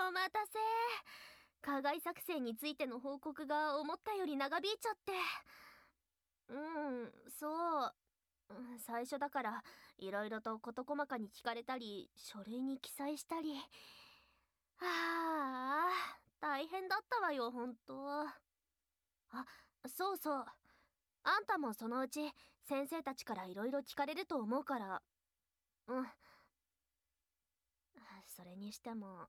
お待たせ。課外作戦についての報告が思ったより長引いちゃって。そう。最初だからいろいろと事細かに聞かれたり書類に記載したり。大変だったわよ、ほんと。そうそう。あんたもそのうち先生たちからいろいろ聞かれると思うから。それにしても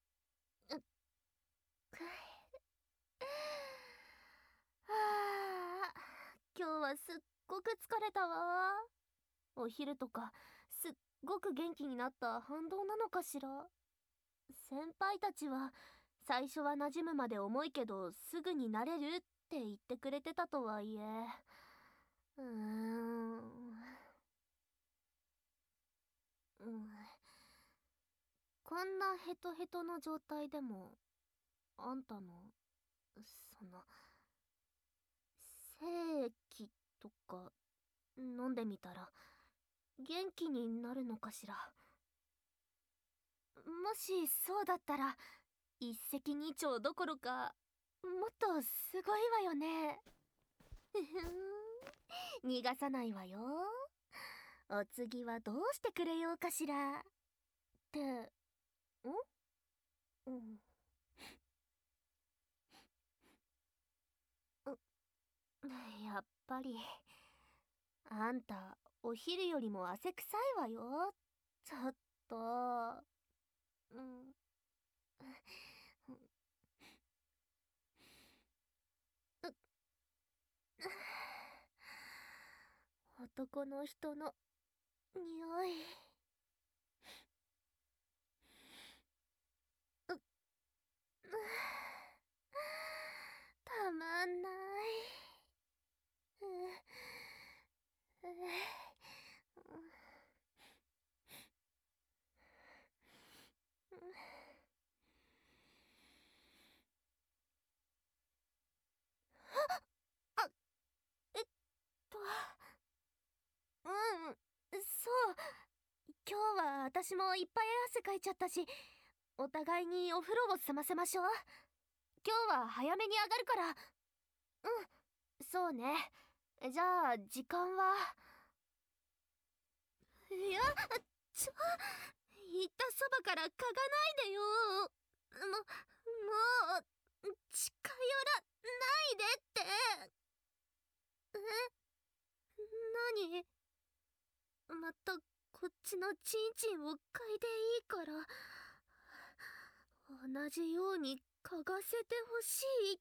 今日はすっごく疲れたわ。お昼とかすっごく元気になった反動なのかしら。先輩たちは最初は馴染むまで重いけどすぐに慣れるって言ってくれてたとはいえ、こんなヘトヘトの状態でもあんたのその精液とか飲んでみたら元気になるのかしら。もしそうだったら一石二鳥どころかもっとすごいわよね。逃がさないわよ。お次はどうしてくれようかしらってうん、やっぱりあんたお昼よりも汗臭いわよ。ちょっと男の人の匂い。たまんない。あ、えっと、そう。今日は私もいっぱい汗かいちゃったし、お互いにお風呂を済ませましょう。今日は早めに上がるから。そうね。じゃあ時間は。いや、言ったそばから嗅がないでよ。もう近寄らないでって。何？またこっちのチンチンを嗅いでいいから同じように嗅がせてほしいって。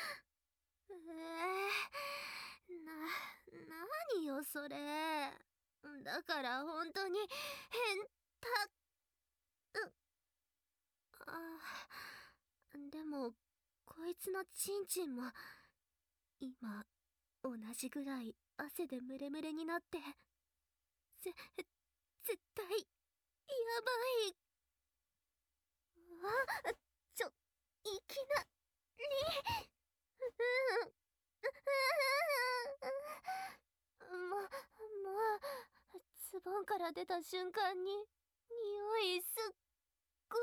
何よそれ。だから本当に変態。でもこいつのチンチンも今同じぐらい汗でムレムレになって絶対やばい。いきなりもうズボンから出た瞬間に匂いすっご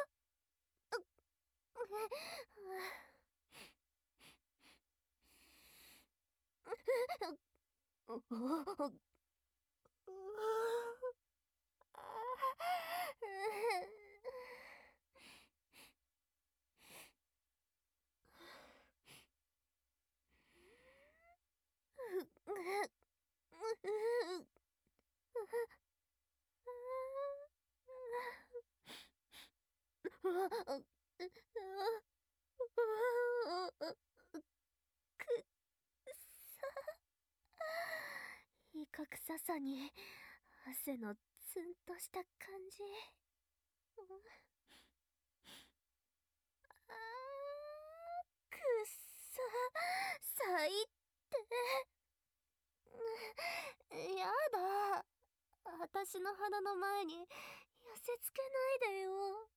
いかくささに汗のツンとした感じ。くっさ最低。やだ。私の鼻の前に寄せつけないでよ。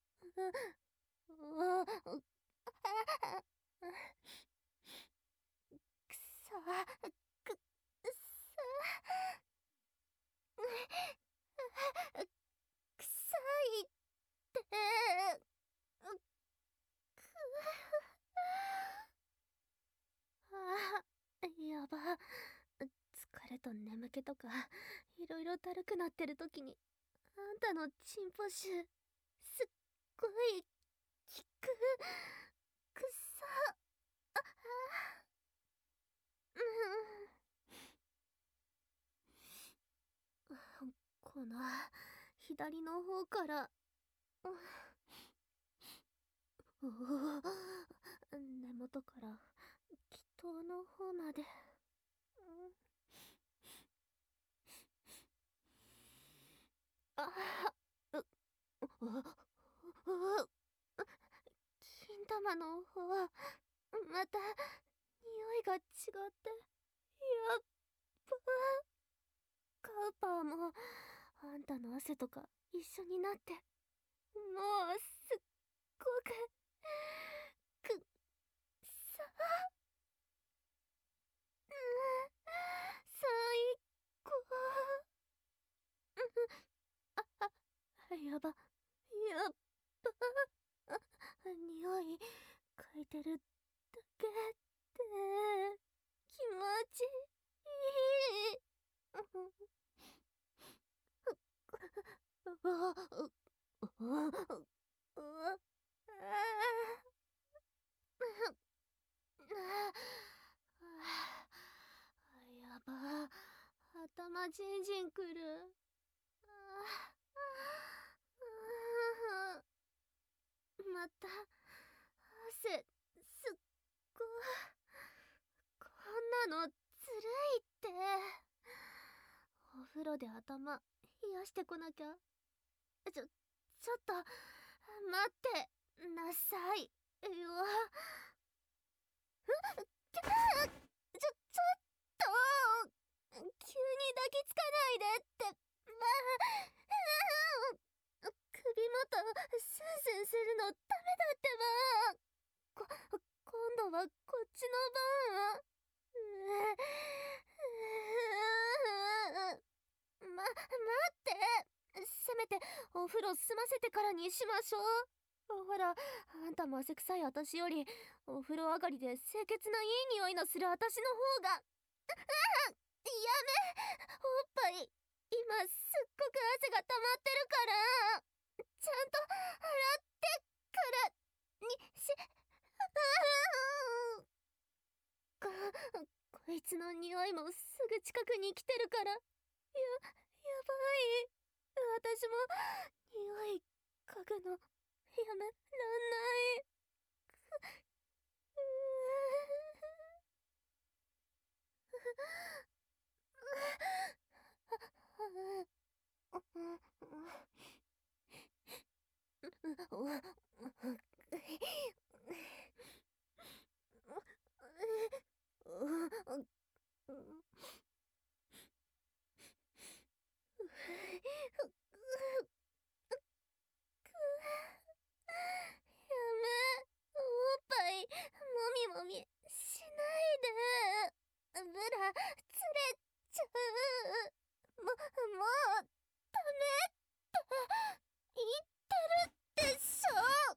くさくさ臭いって。 ろいろだるくなってる時にあんたのチンポ臭すっごい効く。くっさ。この左の方から根元から気筒の方まで。金玉の方はまた匂いが違ってやっぱ。カウパーもあんたの汗とか一緒になってもうすっごくくさ、最高。やば、やっば。匂い嗅いでるだけで気持ちいい。やば、頭ジンジンくる。また汗すっご。こんなのずるいって。お風呂で頭冷やしてこなきゃ。ちょっと待ってなさいよ。ちょっと急に抱きつかないでって。首元スンスンするのダメだってば。今度はこっちの番。待って。せめてお風呂済ませてからにしましょう。ほら、あんたも汗臭い私よりお風呂上がりで清潔ないい匂いのする私の方が。やめ。おっぱい今すっごく汗が溜まってるから、ちゃんと洗ってからにし。こいつの匂いもすぐ近くに来てるから、やばい。私も匂い嗅ぐのやめらんない。やめ。おっぱいもみもみしないで。ブラつれちゃう。もうダメって言ってるでしょ。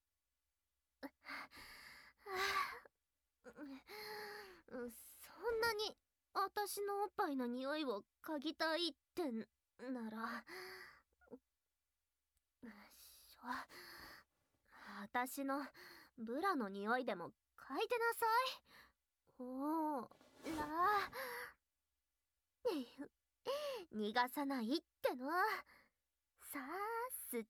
そんなに私のおっぱいの匂いを嗅ぎたいってなら、私のブラの匂いでも嗅いでなさい。ほーら逃がさないっての。さあ吸って。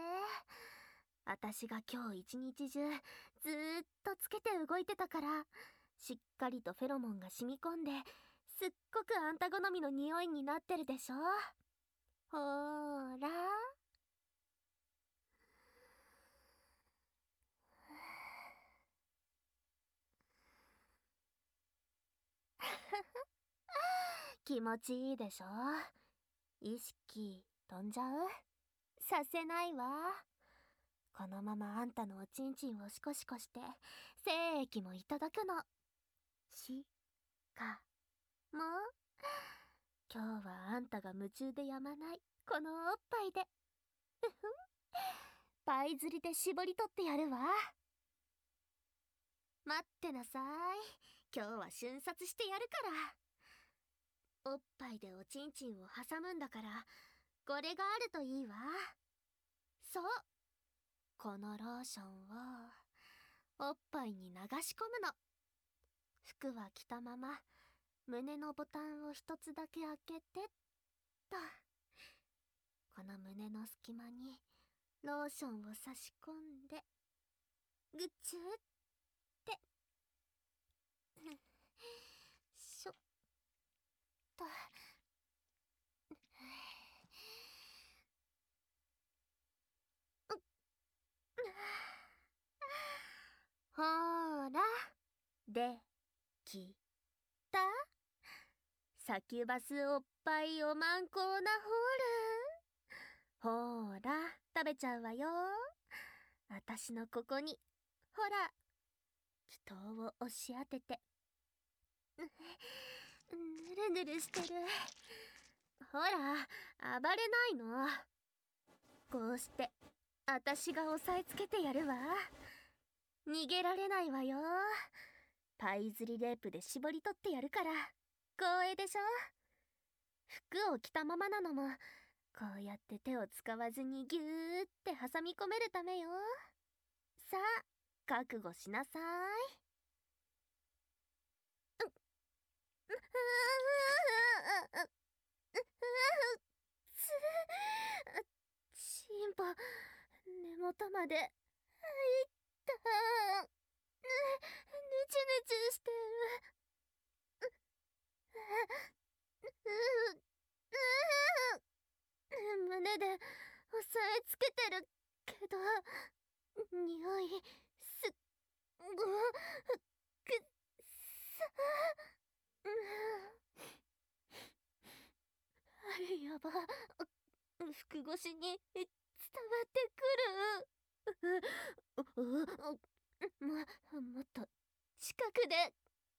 私が今日一日中ずーっとつけて動いてたから、しっかりとフェロモンが染み込んですっごくあんた好みの匂いになってるでしょ。ほーら気持ちいいでしょ。意識飛んじゃう？させないわ。このままあんたのおちんちんをシコシコして精液もいただくの。しかも今日はあんたが夢中でやまないこのおっぱいでパイ釣りで絞り取ってやるわ。待ってなさい。今日は瞬殺してやるから。 おっぱいでおちんちんを挟むんだから、これがあるといいわ。そう、このローションをおっぱいに流し込むの。服は着たまま胸のボタンを一つだけ開けてっと。この胸の隙間にローションを差し込んで、ぐちゅってしょっと。ほーら、できた。サキュバスおっぱいおまんこーなホール。ほーら、食べちゃうわよ。あたしのここに、ほら、気筒を押し当てて。ぬるぬるしてる。ほら、暴れないの。こうして、あたしが押さえつけてやるわ。逃げられないわよ。パイズリレープで絞り取ってやるから。光栄でしょ。服を着たままなのも、こうやって手を使わずにギューって挟み込めるためよ。さあ、覚悟しなさい。チンポ、根元まで入った。ぬちゅぬちゅしてる。胸で押さえつけてるけど、匂いすっごくさ。やば、服越しに伝わってくる。もっと近くで。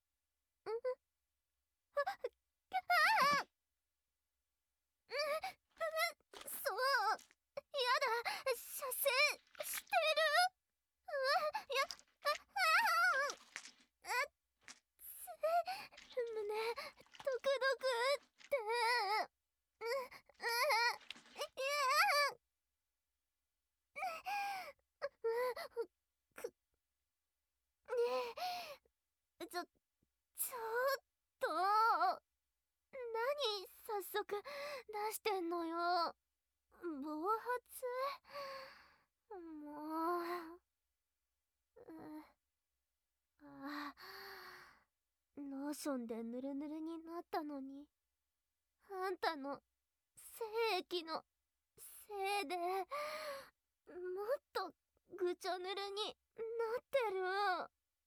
そう、やだ、射精してる。や、胸ドクドクって。いや、く、ちょっと、何早速出してんのよ。暴発。もう、あ、ローションでヌルヌルになったのに、あんたの精液のせいで、もっとぐちょぬるになってる。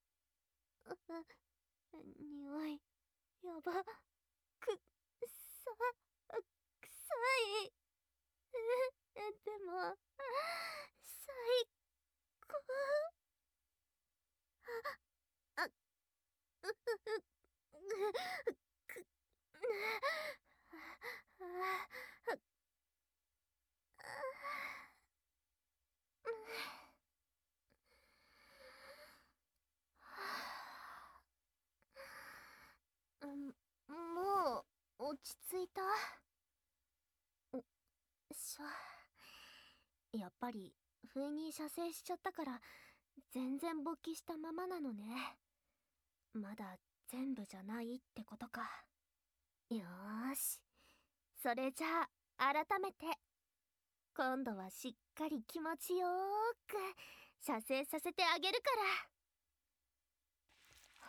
匂い、やば、臭い。でも、最高。あ、く、もう落ち着いた。やっぱり不意に射精しちゃったから全然勃起したままなのね。まだ全部じゃないってことか。よーし、それじゃあ改めて今度はしっかり気持ちよーく射精させてあげるから。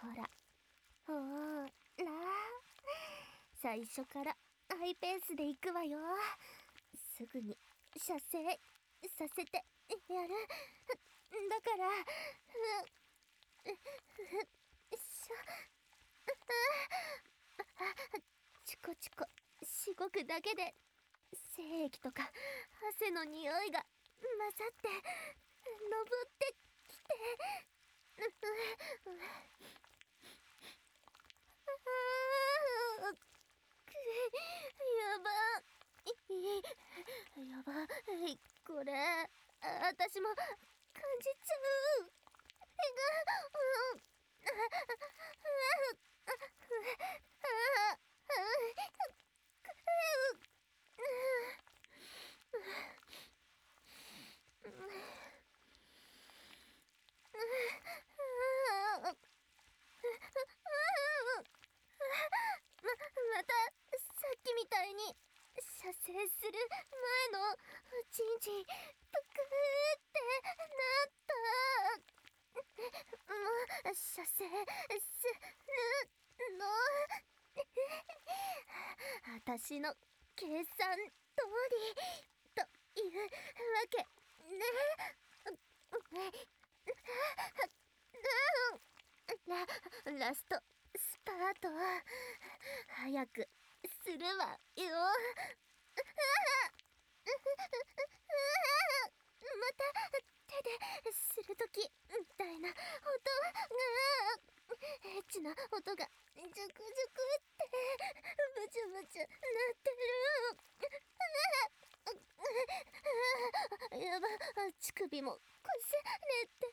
ほら、ほーら、最初からハイペースでいくわよ。すぐに射精させてやる。だから、しょ、チコチコしごくだけで精液とか汗の匂いが混ざって登ってきて。やばやばい、これ私も感じちゃう。 またさっきみたいに射精する前のチンチンぷくってなった。もう射精するの私の計算通りというわけね。ラストスパート早くするわよ。また手でするときみたいな音がエッチな音がジュクジュクってブチュブチュなってる。やば、乳首もこすれて、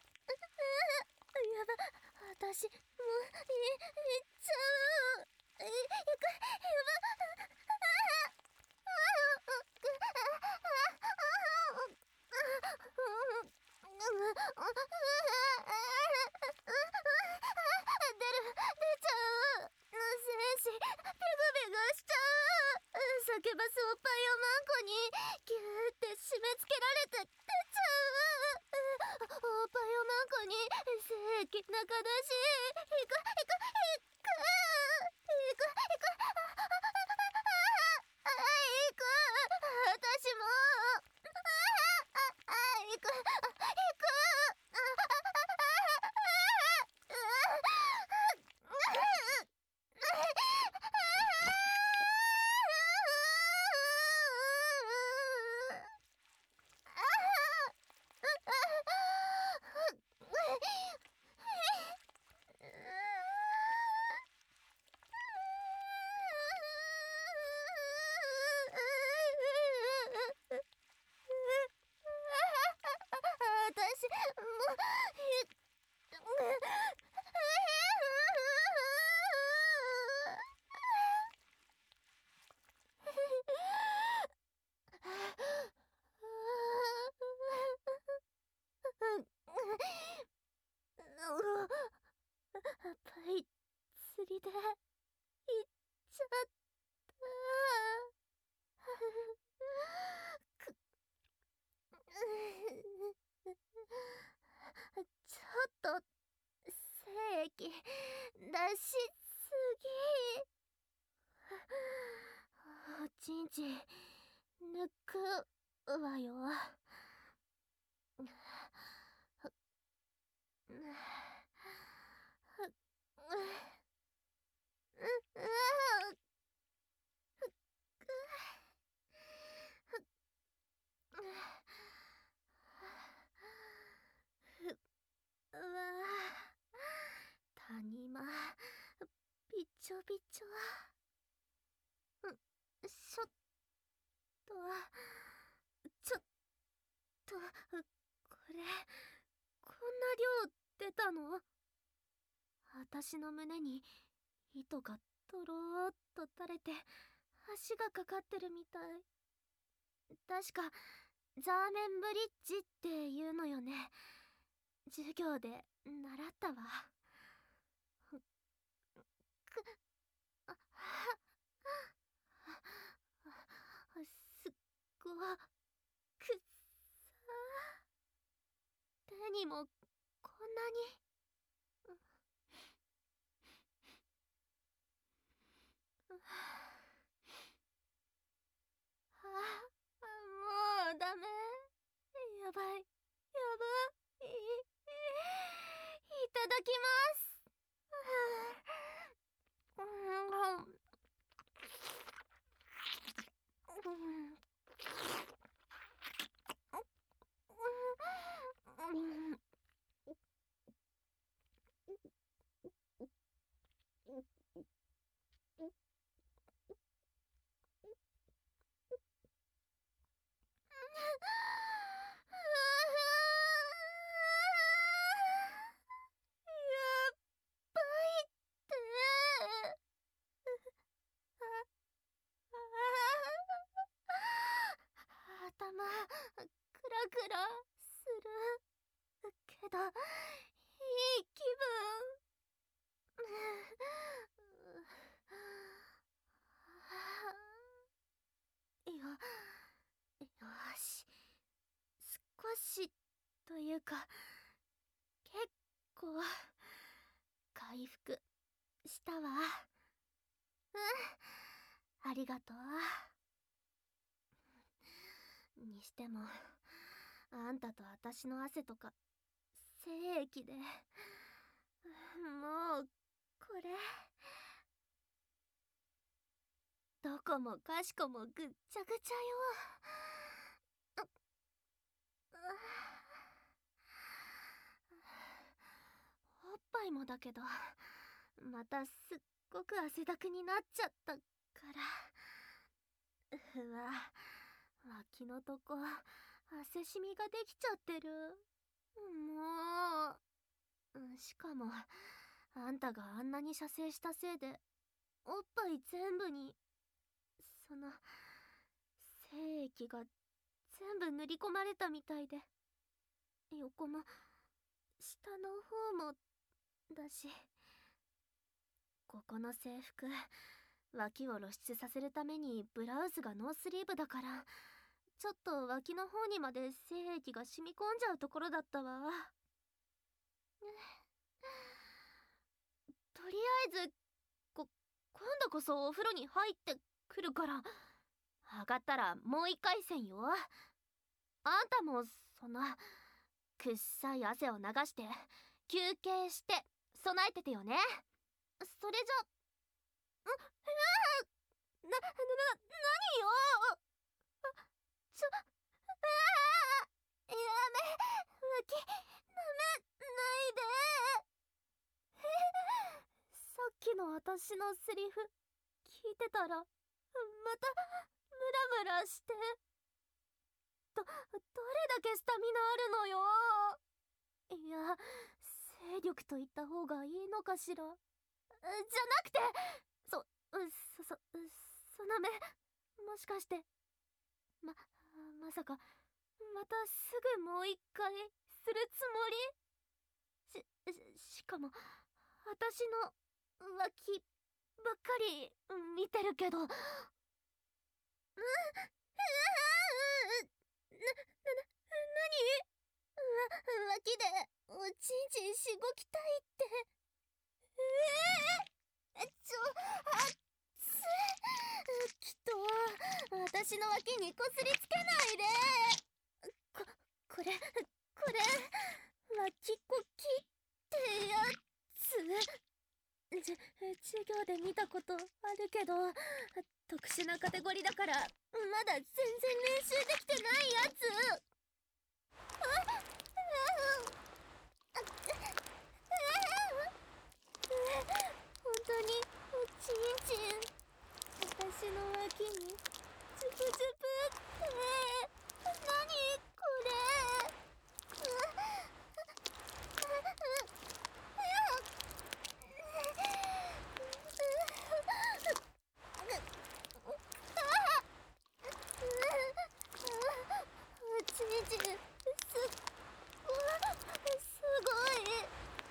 やば、私もういっちゃう。やば、出ちゃう。精子ビグビグしちゃう。叫ばすおっぱいをマンコにギューって締め付けられて出ちゃう。おっぱいをマンコに精液中出しいくいくいくいくいくいく私もいくいく私もパイ釣りで行っちゃったくちょっと精液出しすぎ。おちんちん抜くわよ。うわ谷間びちょびちょ。ちょっとちょっとこれこんな量出たの？私の胸に糸がとろーっと垂れて足がかかってるみたい。確かザーメンブリッジって言うのよね。授業で習ったわ。すっごくさ。手にもこんなに。もうダメ。やばいやばい。いただきます。 クラクラするけど、いい気分。よし、少しというか結構回復したわ。ありがとう。にしてもあんたと私の汗とか精液でもうこれどこもかしこもぐっちゃぐちゃよ。おっぱいもだけどまたすっごく汗だくになっちゃったから、うわ、脇のとこ汗しみができちゃってる。もうしかもあんたがあんなに射精したせいでおっぱい全部にその精液が全部塗り込まれたみたいで、横も下の方もだし、ここの制服脇を露出させるためにブラウスがノースリーブだから、ちょっと脇の方にまで精液が染み込んじゃうところだったわ。とりあえず今度こそお風呂に入ってくるから、上がったらもう一回戦よ。あんたもそのくっさい汗を流して休憩して備えててよね。それじゃ何よ。やめ、脇舐めないで。さっきの私のセリフ聞いてたらまたムラムラして、どれだけスタミナあるのよ。いや、精力と言った方がいいのかしら。じゃなくて、その目、もしかしてまさかまたすぐもう一回するつもり？しかも私の脇ばっかり見てるけど。脇でおちんちんしごきたいって。あっつ。きっと私の脇にこすりつけないで。これ脇こきってやつ。授業で見たことあるけど、特殊なカテゴリーだからまだ全然練習できてないやつ。本当におちんちん私の脇にズブズブって何これ。おちんちんすごい。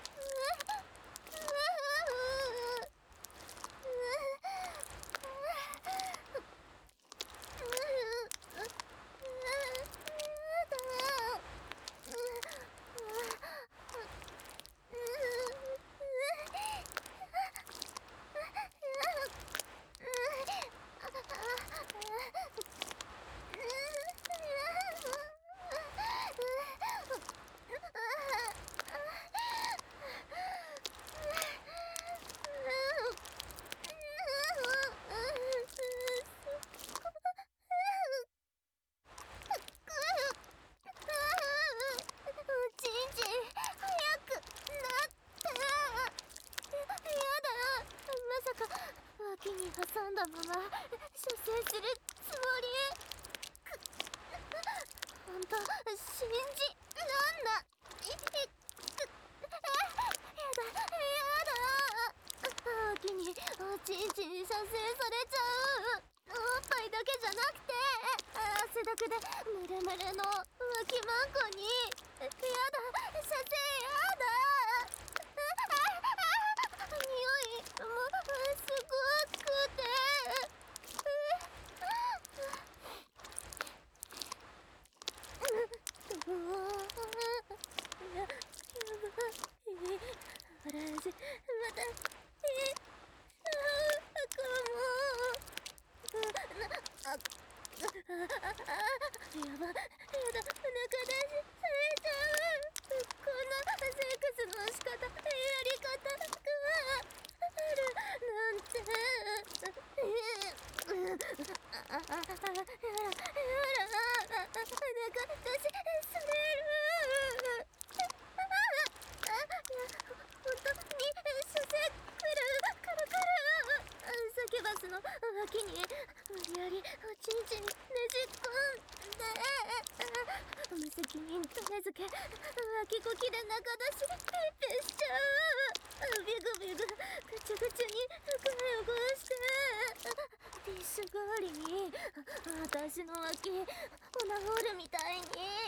脇に挟んだまま射精するつもり？ほんと信じらんな。やだ。脇におちんちん射精されちゃう。おっぱいだけじゃなくて汗だでムレムレの浮気マンコに。やだ、射精やだ。匂いもすごくて。やばい。私またやば、やだ、お腹出しされちゃう。こんなセックスの仕方、やり方があるなんて。やだ、お腹出しされる。本当に射精くる。サキュバスの脇に無理やりおちんちんねじ込んで、無責任種付け脇こきで中出しピッピしちゃう。ビグビグぐちゅぐちゅに服汚して、ティッシュ代わりに私の脇オナホールみたいに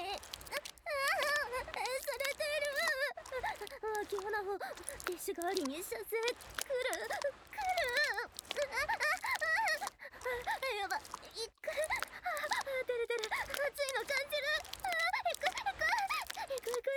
されてる。脇オナホティッシュ代わりに射精くる。やばい、出る、熱いの感じる。行く。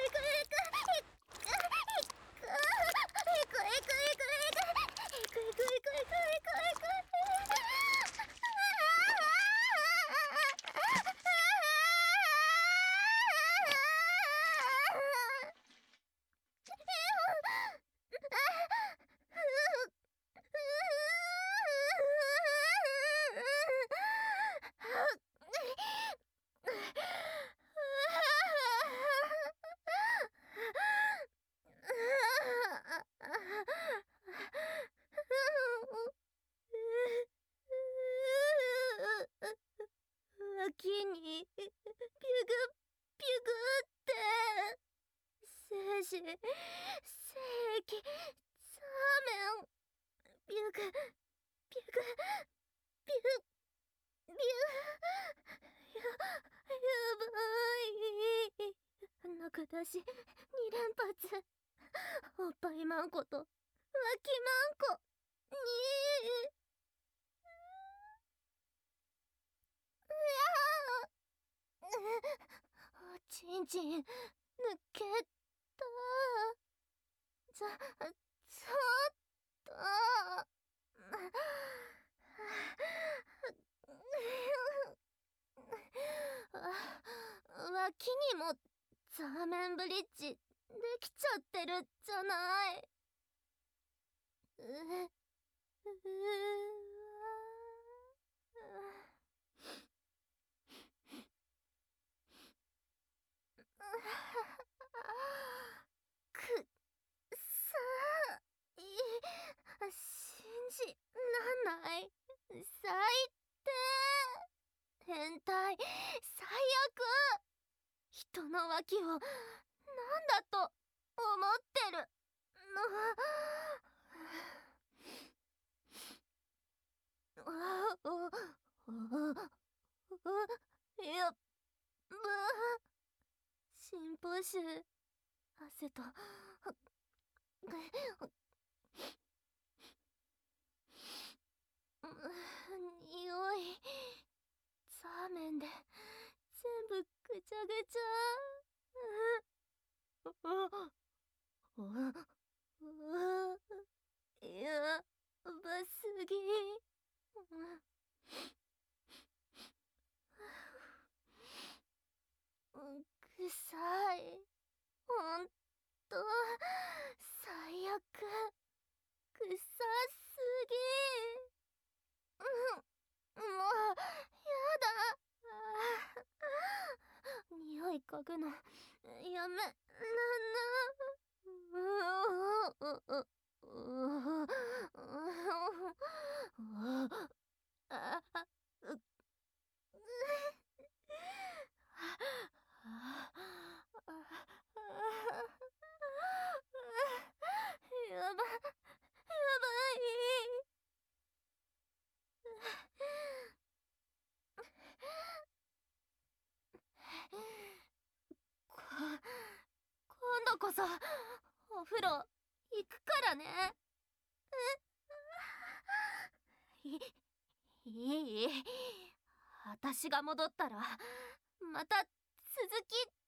脇にピュグって精子精液サーメンピュグピュやばい。中出し2連発。おっぱいマンコと脇マンコに。おちんちん抜けた。ちょっと脇にもザーメンブリッジできちゃってるじゃない。くさい。信じらんない。最低。変態。最悪。人の脇をなんだと思ってるの。やっば。心拍数汗と匂いザーメンで全部ぐちゃぐちゃ。やばすぎ。臭い。ほんと最悪。臭すぎ。もうやだ。匂い嗅ぐのやめやばい。 度こそお風呂行くからね。いいい私が戻ったらまた続き